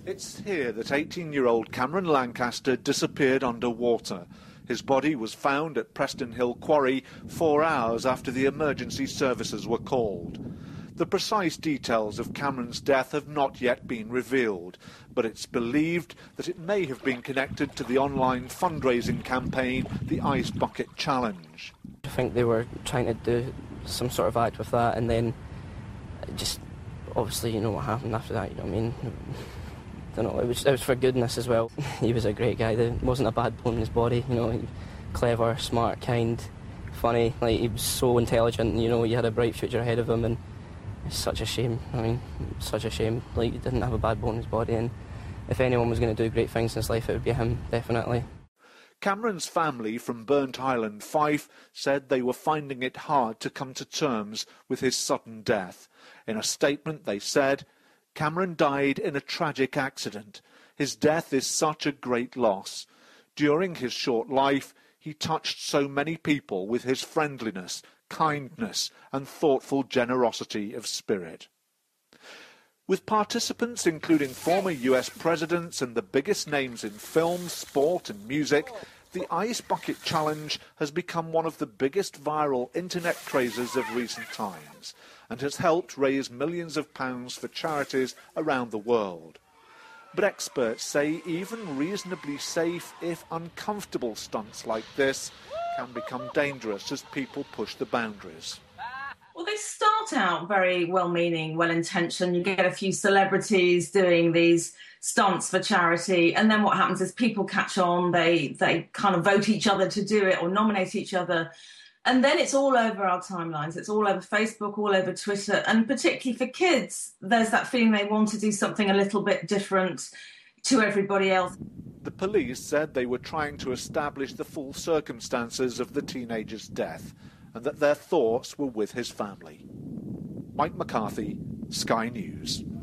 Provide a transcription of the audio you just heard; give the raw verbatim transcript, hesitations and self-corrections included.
It's here that eighteen-year-old Cameron Lancaster disappeared underwater. His body was found at Preston Hill Quarry four hours after the emergency services were called. The precise details of Cameron's death have not yet been revealed, but it's believed that it may have been connected to the online fundraising campaign, the Ice Bucket Challenge. I think they were trying to do some sort of act with that, and then just obviously, you know what happened after that, you know what I mean? I don't know, it was, it was for goodness as well. He was a great guy, there wasn't a bad bone in his body, you know, clever, smart, kind, funny, like he was so intelligent, you know, he had a bright future ahead of him, and it's such a shame, I mean, such a shame, like he didn't have a bad bone in his body, and if anyone was going to do great things in his life, it would be him, definitely. Cameron's family from Burnt Island, Fife, said they were finding it hard to come to terms with his sudden death. In a statement they said, "Cameron died in a tragic accident. His death is such a great loss. During his short life, he touched so many people with his friendliness, kindness, and thoughtful generosity of spirit." With participants including former U S presidents and the biggest names in film, sport and music, the Ice Bucket Challenge has become one of the biggest viral internet crazes of recent times and has helped raise millions of pounds for charities around the world. But experts say even reasonably safe, if uncomfortable stunts like this can become dangerous as people push the boundaries. Well, they start out very well-meaning, well-intentioned. You get a few celebrities doing these stunts for charity, and then what happens is people catch on, they they kind of vote each other to do it or nominate each other, and then it's all over our timelines. It's all over Facebook, all over Twitter, and particularly for kids, there's that feeling they want to do something a little bit different to everybody else. The police said they were trying to establish the full circumstances of the teenager's death, and that their thoughts were with his family. Mike McCarthy, Sky News.